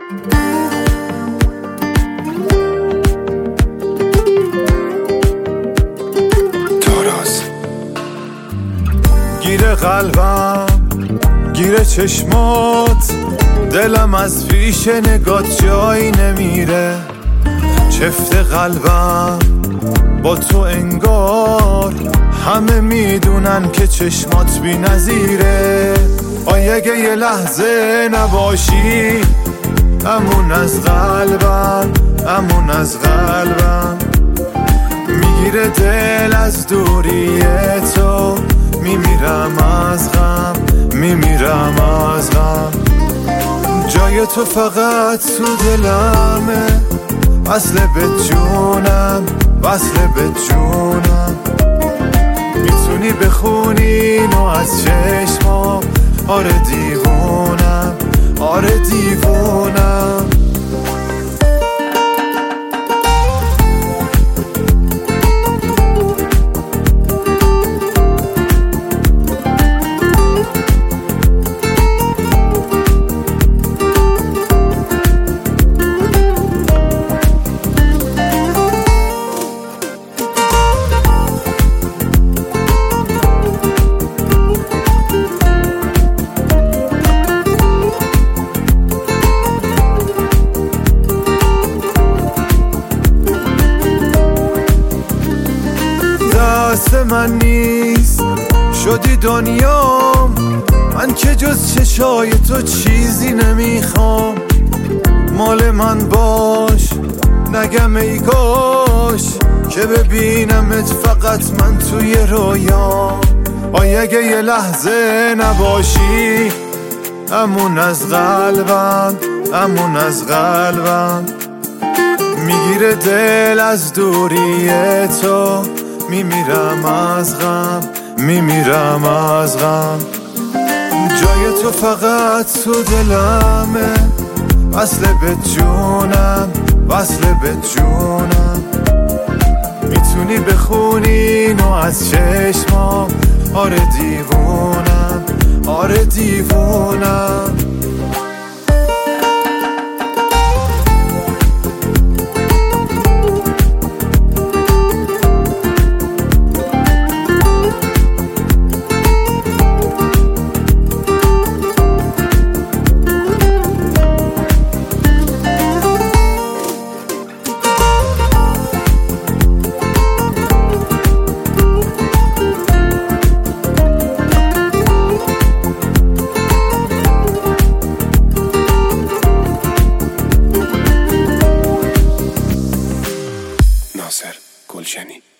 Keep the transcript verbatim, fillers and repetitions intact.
گیر قلبم، گیر چشمات، دلم از پیش نگات جایی نمیره. چفت قلبم با تو انگار همه میدونن که چشمات بی نظیره. آی اگه یه لحظه نباشی، امون از قلبم، امون از قلبم. میگیره دل از دوری تو، میمیرم از غم، میمیرم از غم. جای تو فقط تو دلمه، وصل به جونم، وصل به جونم. میتونی بخونی اینو از چشمام، آره دیوونم، آره دیوونم. دست من نیست شدی دنیام، من که جز چشای تو چیزی نمیخوام. مال من باش نگم ای کاش، که ببینمت فقط من توی رویام. آی اگه یه لحظه نباشی، امون از قلبم، امون از قلبم. میگیره دل از دوری تو، میمیرم از غم، میمیرم از غم. جای تو فقط تو دلمه، وصل به جونم، وصل به جونم. میتونی بخونی اینو از چشمام، آره دیوونم، آره دیوونم. ناصر گلشنی.